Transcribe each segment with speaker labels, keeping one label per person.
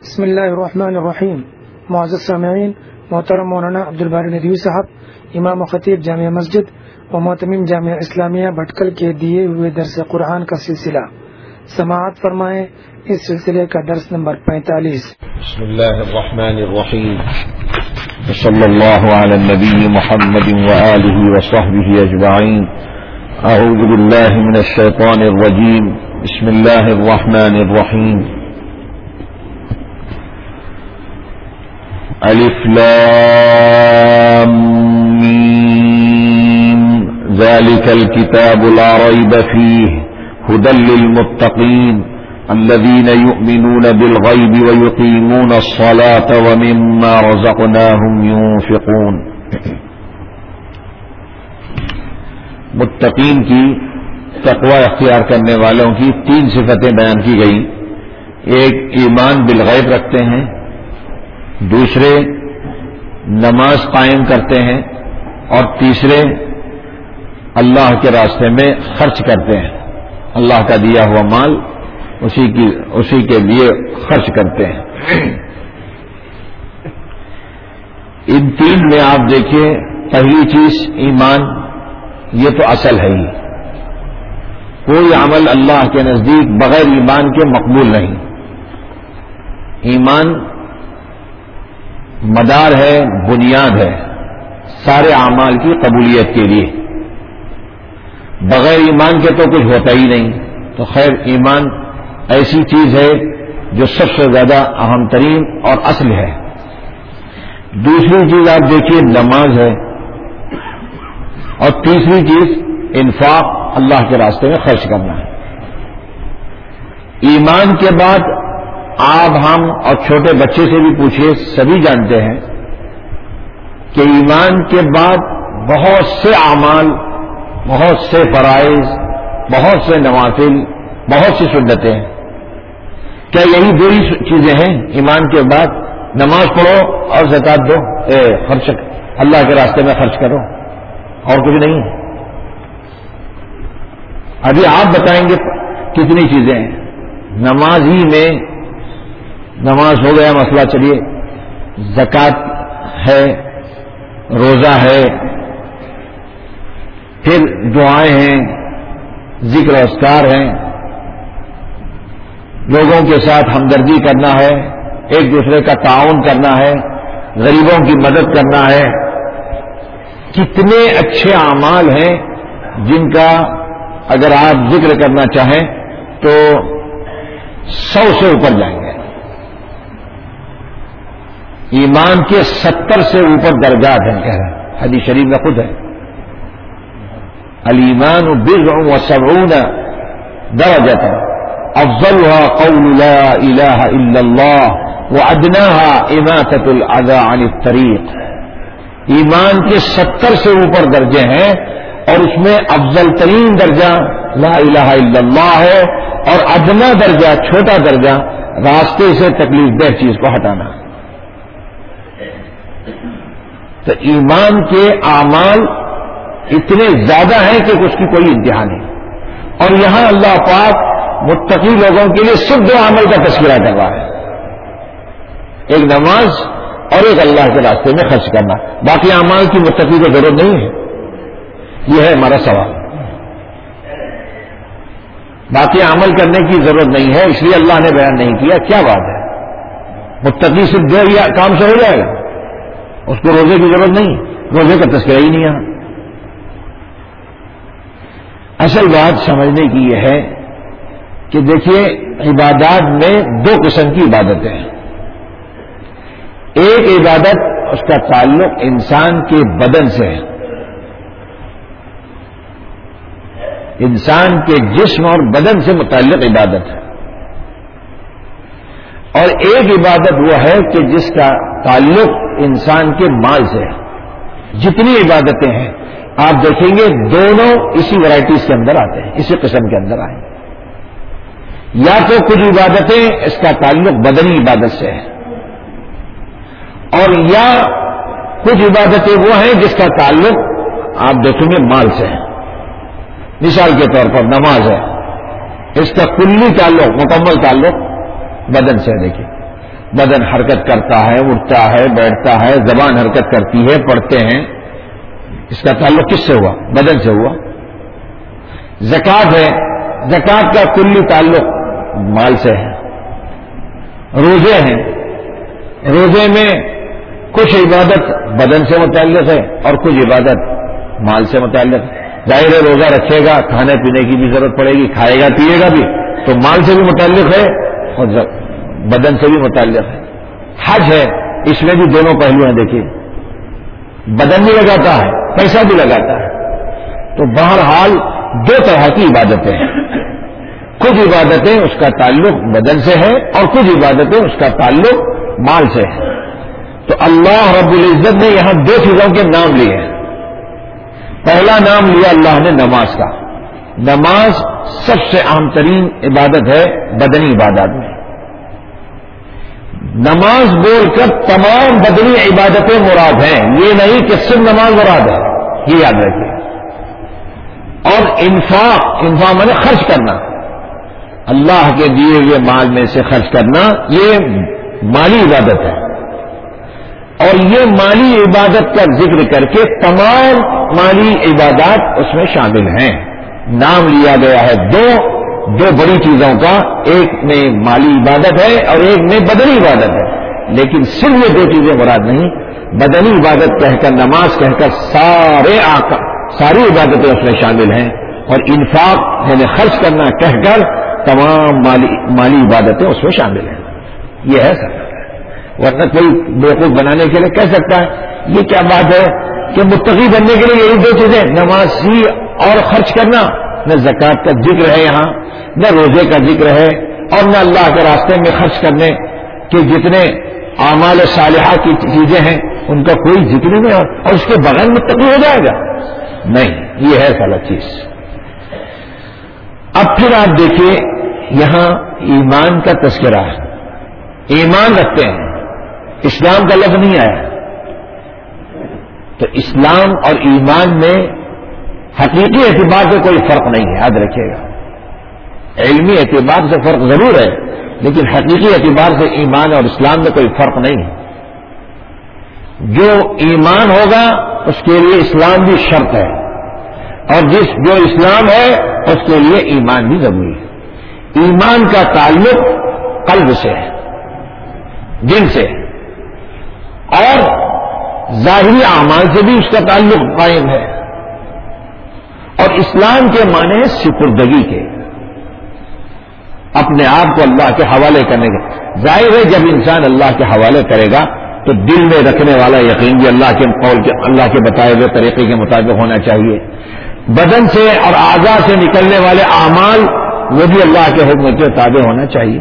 Speaker 1: بسم اللہ الرحمن الرحیم. معزز سامعین، محترم مولانا عبدالباری ندوی صاحب، امام و خطیب جامعہ مسجد و محتمم جامعہ اسلامیہ بھٹکل کے دیے ہوئے درس قرآن کا سلسلہ سماعت فرمائیں. اس سلسلے کا درس نمبر 45.
Speaker 2: بسم اللہ الرحمن الرحیم. صلی اللہ علی النبی محمد وآلہ وصحبہ اجمعین. اعوذ باللہ من الشیطان الرجیم. بسم اللہ الرحمن الرحیم. الف لام میم ذلك الكتاب لا ريب فيه هدى للمتقين الذين يؤمنون بالغيب ويقيمون الصلاة ومما رزقناهم ينفقون. متقین کی تقوی اختیار کرنے والوں کی 3 صفتیں بیان کی گئی. ایک ایمان بالغیب رکھتے ہیں، دوسرے نماز قائم کرتے ہیں، اور تیسرے اللہ کے راستے میں خرچ کرتے ہیں. اللہ کا دیا ہوا مال اسی کے لیے خرچ کرتے ہیں. ان 3 میں آپ دیکھیے، پہلی چیز ایمان، یہ تو اصل ہے ہی. کوئی عمل اللہ کے نزدیک بغیر ایمان کے مقبول نہیں. ایمان مدار ہے، بنیاد ہے سارے اعمال کی قبولیت کے لیے. بغیر ایمان کے تو کچھ ہوتا ہی نہیں. تو خیر، ایمان ایسی چیز ہے جو سب سے زیادہ اہم ترین اور اصل ہے. دوسری چیز آپ دیکھیے نماز ہے، اور تیسری چیز انفاق، اللہ کے راستے میں خرچ کرنا ہے. ایمان کے بعد آپ، ہم اور چھوٹے بچے سے بھی پوچھئے، سبھی جانتے ہیں کہ ایمان کے بعد بہت سے اعمال، بہت سے فرائض، بہت سے نوافل، بہت سی سنتیں ہیں. کیا یہی 2 ہی چیزیں ہیں؟ ایمان کے بعد نماز پڑھو اور زکات دو، خرچ اللہ کے راستے میں خرچ کرو، اور کچھ نہیں ہے. ابھی آپ بتائیں گے کتنی چیزیں ہیں. نماز ہی میں، نماز ہو گیا مسئلہ، چلیے زکات ہے، روزہ ہے، پھر دعائیں ہیں، ذکر و اذکار ہیں، لوگوں کے ساتھ ہمدردی کرنا ہے، ایک دوسرے کا تعاون کرنا ہے، غریبوں کی مدد کرنا ہے. کتنے اچھے اعمال ہیں جن کا اگر آپ ذکر کرنا چاہیں تو 100 سے اوپر جائیں گے. ایمان کے 70 سے اوپر درجات ہیں، کہہ رہے ہیں، حدیث شریف میں خود ہے. الایمان 70 درجۃ افضلها قول لا الہ الا اللہ وادناها اماطۃ الاذى عن الطریق. ایمان کے 70 سے اوپر درجے ہیں، اور اس میں افضل ترین درجہ لا الہ الا اللہ ہے، اور ادنا درجہ، چھوٹا درجہ، راستے سے تکلیف دہ چیز کو ہٹانا. تو ایمان کے اعمال اتنے زیادہ ہیں کہ اس کی کوئی انتہا نہیں. اور یہاں اللہ پاک متقی لوگوں کے لیے صرف 2 عمل کا تذکرہ کر رہا ہے، ایک نماز اور ایک اللہ کے راستے میں خرچ کرنا. باقی اعمال کی متقی کو ضرورت نہیں ہے. یہ ہے ہمارا سوال. باقی عمل کرنے کی ضرورت نہیں ہے، اس لیے اللہ نے بیان نہیں کیا. کیا بات ہے، متقی صرف 2 کام سے ہو جائے گا، اس کو روزے کی ضرورت نہیں، روزے کا تذکرہ ہی نہیں ہے. اصل بات سمجھنے کی یہ ہے کہ دیکھیے، عبادات میں 2 قسم کی عبادتیں ہیں. ایک عبادت، اس کا تعلق انسان کے بدن سے ہے، انسان کے جسم اور بدن سے متعلق عبادت ہے. اور ایک عبادت وہ ہے کہ جس کا تعلق انسان کے مال سے ہے. جتنی عبادتیں ہیں آپ دیکھیں گے دونوں اسی ورائٹیز کے اندر آتے ہیں، اسی قسم کے اندر آئیں. یا تو کچھ عبادتیں اس کا تعلق بدنی عبادت سے ہے، اور یا کچھ عبادتیں وہ ہیں جس کا تعلق آپ دیکھیں گے مال سے ہے. مثال کے طور پر نماز ہے، اس کا کلی تعلق، مکمل تعلق بدن سے ہے. دیکھیے بدن حرکت کرتا ہے، اٹھتا ہے، بیٹھتا ہے، زبان حرکت کرتی ہے، پڑھتے ہیں. اس کا تعلق کس سے ہوا؟ بدن سے ہوا. زکات ہے، زکات کا کلی تعلق مال سے ہے. روزے ہیں، روزے میں کچھ عبادت بدن سے متعلق ہے اور کچھ عبادت مال سے متعلق ہے. ظاہر ہے روزہ رکھے گا، کھانے پینے کی بھی ضرورت پڑے گی، کھائے گا پیے گا بھی، تو مال سے بھی متعلق ہے اور بدن سے بھی متعلق ہے. حج ہے، اس میں بھی دونوں پہلو ہیں. دیکھیے بدن بھی لگاتا ہے، پیسہ بھی لگاتا ہے. تو بہرحال دو طرح کی عبادتیں ہیں. کچھ عبادتیں اس کا تعلق بدن سے ہے اور کچھ عبادتیں اس کا تعلق مال سے ہے. تو اللہ رب العزت نے یہاں دو چیزوں کے نام لیے ہیں. پہلا نام لیا اللہ نے نماز کا. نماز سب سے اہم ترین عبادت ہے بدنی عبادات میں. نماز بول کر تمام بدنی عبادتیں مراد ہیں، یہ نہیں کہ صرف نماز مراد ہے، یہ یاد رکھیے. اور انفاق مانے خرچ کرنا، اللہ کے دیے ہوئے مال میں سے خرچ کرنا، یہ مالی عبادت ہے. اور یہ مالی عبادت کا ذکر کر کے تمام مالی عبادات اس میں شامل ہیں. نام لیا گیا ہے دو بڑی چیزوں کا، ایک میں مالی عبادت ہے اور ایک میں بدنی عبادت ہے. لیکن صرف یہ دو چیزیں مراد نہیں. بدنی عبادت کہہ کر، نماز کہہ کر ساری عبادتیں اس میں شامل ہیں. اور انفاق یعنی خرچ کرنا کہہ کر تمام مالی عبادتیں اس میں شامل ہیں. یہ ہے سر. ورنہ کوئی بیوقوف بنانے کے لیے کہہ سکتا ہے یہ کیا بات ہے کہ متقی بننے کے لیے یہی دو چیزیں، نماز ہی اور خرچ کرنا. نہ زکوٰۃ کا ذکر ہے یہاں، نہ روزے کا ذکر ہے، اور نہ اللہ کے راستے میں خرچ کرنے کے جتنے اعمال صالحہ کی چیزیں ہیں ان کا کوئی ذکر نہیں ہے. اور اس کے بغیر متقی ہو جائے گا؟ نہیں، یہ ہے غلط چیز. اب پھر آپ دیکھیے یہاں ایمان کا تذکرہ ہے. ایمان رکھتے ہیں، اسلام کا لفظ نہیں آیا. تو اسلام اور ایمان میں حقیقی اعتبار سے کوئی فرق نہیں ہے، یاد رکھیے گا. علمی اعتبار سے فرق ضرور ہے، لیکن حقیقی اعتبار سے ایمان اور اسلام میں کوئی فرق نہیں ہے. جو ایمان ہوگا اس کے لیے اسلام بھی شرط ہے، اور جو اسلام ہے اس کے لیے ایمان بھی ضروری ہے. ایمان کا تعلق قلب سے ہے، دل سے، اور ظاہری اعمال سے بھی اس کا تعلق قائم ہے. اور اسلام کے معنی سپردگی کے، اپنے آپ کو اللہ کے حوالے کرنے کے. ظاہر ہے جب انسان اللہ کے حوالے کرے گا تو دل میں رکھنے والا یقین بھی اللہ کے قول کے، اللہ کے بتائے ہوئے طریقے کے مطابق ہونا چاہیے. بدن سے اور اعضاء سے نکلنے والے اعمال وہ بھی اللہ کے حکم کے تابع ہونا چاہیے.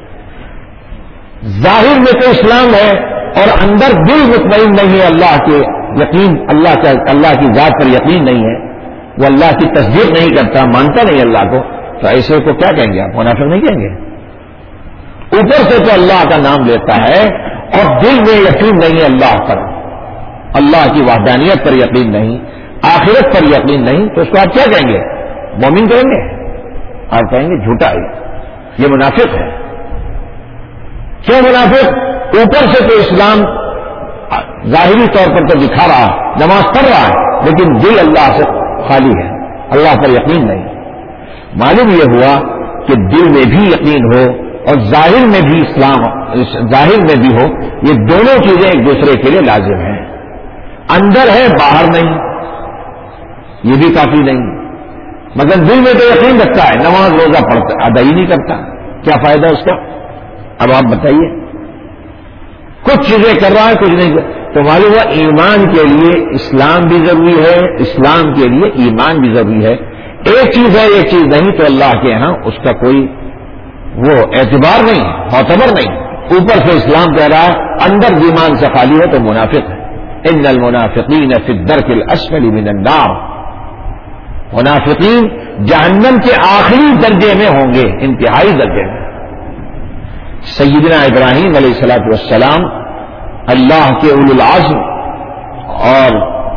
Speaker 2: ظاہر میں تو اسلام ہے اور اندر دل مطمئن نہیں ہے، اللہ کے یقین، اللہ کی ذات پر یقین نہیں ہے، وہ اللہ کی تصدیق نہیں کرتا، مانتا نہیں اللہ کو. تو ایسے کو کیا کہیں گے آپ؟ منافق نہیں کہیں گے. اوپر سے تو اللہ کا نام لیتا ہے اور دل میں یقین نہیں ہے اللہ پر، اللہ کی وحدانیت پر یقین نہیں، آخرت پر یقین نہیں، تو اس کو آپ کیا کہیں گے؟ مومن کہیں گے؟ آپ کہیں گے جھوٹا ہے، یہ منافق ہے. کیوں منافق؟ اوپر سے تو اسلام ظاہری طور پر تو دکھا رہا، نماز پڑھ رہا ہے، لیکن دل اللہ سے خالی ہے، اللہ پر یقین نہیں. معلوم یہ ہوا کہ دل میں بھی یقین ہو اور ظاہر میں بھی ظاہر میں بھی ہو، یہ دونوں چیزیں ایک دوسرے کے لیے لازم ہیں. اندر ہے باہر نہیں، یہ بھی کافی نہیں. مگر دل میں تو یقین رکھتا ہے، نماز روزہ پڑھتا ادا ہی نہیں کرتا، کیا فائدہ اس کا؟ اب آپ بتائیے، کچھ چیزیں کر رہا ہے کچھ نہیں کر. تو معلوم ہوا ایمان کے لیے اسلام بھی ضروری ہے، اسلام کے لیے ایمان بھی ضروری ہے. ایک چیز ہے ایک چیز نہیں تو اللہ کے ہاں اس کا کوئی وہ اعتبار نہیں، معتبر نہیں. اوپر سے اسلام کہہ رہا ہے، اندر ایمان سے خالی ہے تو منافق ہے. ان المنافقین فی الدرک الاسفل من النار. منافقین جہنم کے آخری درجے میں ہوں گے، انتہائی درجے میں. سیدنا ابراہیم علیہ الصلوۃ والسلام اللہ کے اولو العزم اور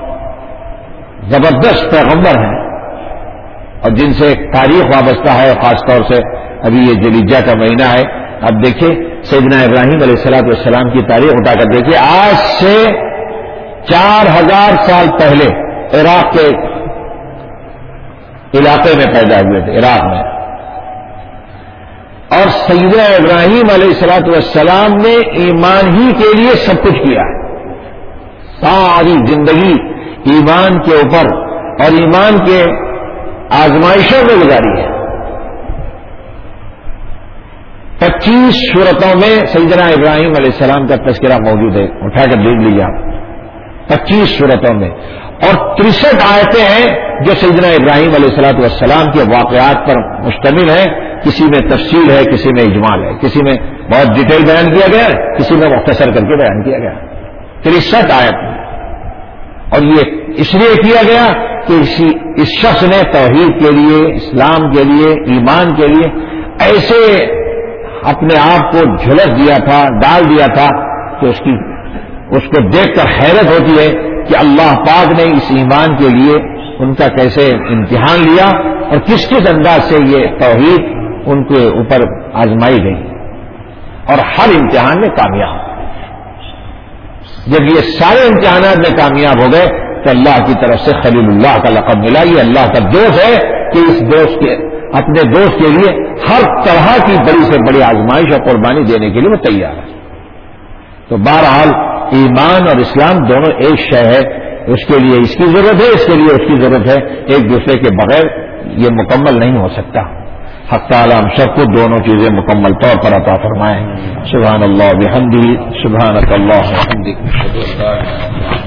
Speaker 2: زبردست پیغمبر ہیں، اور جن سے تاریخ وابستہ ہے، خاص طور سے ابھی یہ ذوالحجہ کا مہینہ ہے. اب دیکھیں سیدنا ابراہیم علیہ السلام کی تاریخ اٹھا کر دیکھیے. آج سے 4000 سال پہلے عراق کے علاقے میں پیدا ہوئے تھے، عراق میں. اور سیدنا ابراہیم علیہ السلام نے ایمان ہی کے لیے سب کچھ کیا ہے. ساری زندگی ایمان کے اوپر اور ایمان کے آزمائشوں میں گزاری ہے. 25 سورتوں میں سیدنا ابراہیم علیہ السلام کا تذکرہ موجود ہے، اٹھا کر دیکھ لیجیے آپ. 25 سورتوں میں، اور 63 آیتیں ہیں جو سیدنا ابراہیم علیہ السلام کے واقعات پر مشتمل ہیں. کسی میں تفصیل ہے، کسی میں اجمال ہے، کسی میں بہت ڈیٹیل بیان کیا گیا ہے، کسی میں مختصر کر کے بیان کیا گیا. 63 آیت. اور یہ اس لیے کیا گیا کہ اس شخص نے توحید کے لیے، اسلام کے لیے، ایمان کے لیے ایسے اپنے آپ کو جھلس دیا تھا، ڈال دیا تھا کہ اس کو دیکھ کر حیرت ہوتی ہے کہ اللہ پاک نے اس ایمان کے لیے ان کا کیسے امتحان لیا اور کس کس انداز سے یہ توحید ان کے اوپر آزمائی گئی اور ہر امتحان میں کامیاب. جب یہ سارے امتحانات میں کامیاب ہو گئے تو اللہ کی طرف سے خلیل اللہ کا لقب ملا. یہ اللہ کا دوست ہے کہ اس دوست کے اپنے دوست کے لیے ہر طرح کی بڑی سے بڑی آزمائش اور قربانی دینے کے لیے وہ تیار ہے. تو بہرحال ایمان اور اسلام دونوں ایک شے ہے. اس کے لیے اس کی ضرورت ہے، اس کے لیے اس کی ضرورت ہے. ایک دوسرے کے بغیر یہ مکمل نہیں ہو سکتا. حق تعالی ہم سب کو دونوں چیزیں مکمل طور پر عطا فرمائیں. سبحان اللہ بحمدہ، سبحانک اللہم وبحمدک، اشہد ان لا الہ الا انت